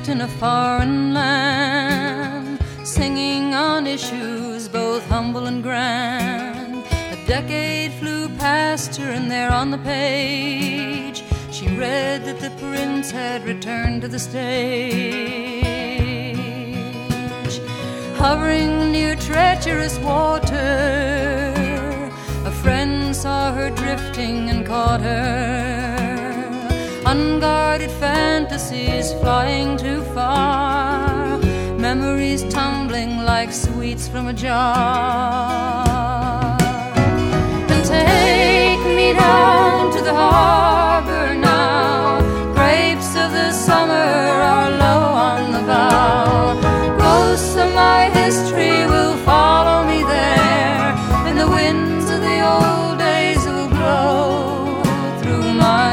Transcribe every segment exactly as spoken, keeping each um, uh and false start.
in a foreign land, singing on issues both humble and grand. A decade flew past her, and there on the page she read that the prince had returned to the stage. Hovering near treacherous water, a friend saw her drifting and caught her. Unguarded fantasies flying too far, memories tumbling like sweets from a jar. And take me down to the harbor now. Grapes of the summer are low on the bough. Ghosts of my history will follow me there, and the winds of the old days will blow through my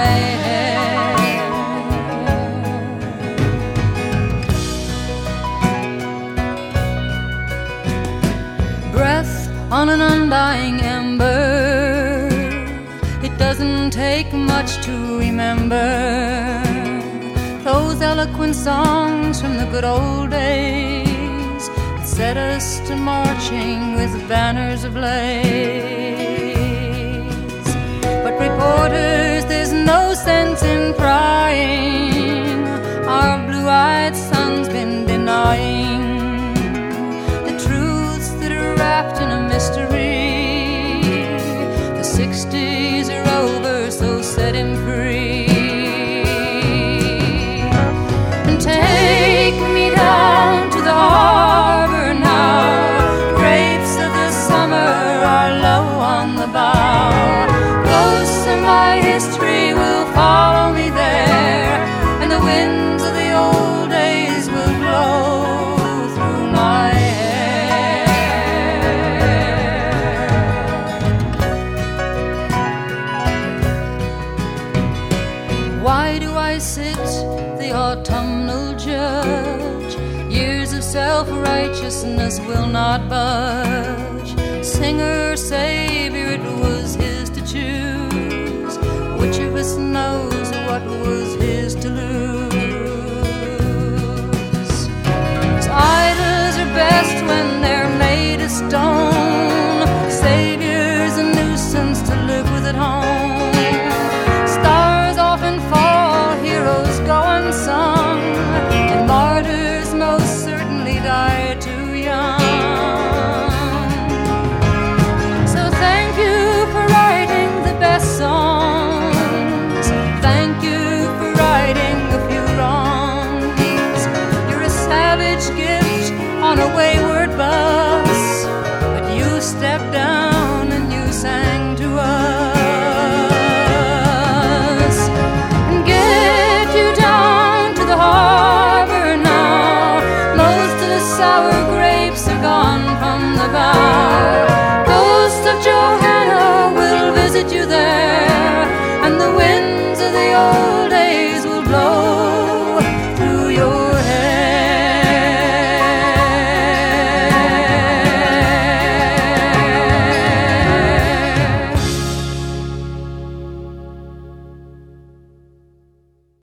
on an undying ember. It doesn't take much to remember those eloquent songs from the good old days that set us to marching with banners ablaze. But reporters, there's no sense in prying. Our blue-eyed son's been denying wrapped in a mystery. The sixties are over, so set him free. And take me down to the harbor now. Grapes of the summer are low on the bough. Ghosts of my history will follow me there, and the winds of the old days will blow through my Why do I sit the autumnal judge? Years of self-righteousness will not budge. Singer, savior, it was his to choose. Which of us knows what was his to lose? 'Cause idols are best when they're made of stone. Savior's a nuisance to live with at home. Fall, heroes go unsung, and martyrs most certainly die too young. So thank you for writing the best songs. Thank you for righting a few wrongs. You're a savage gift on a way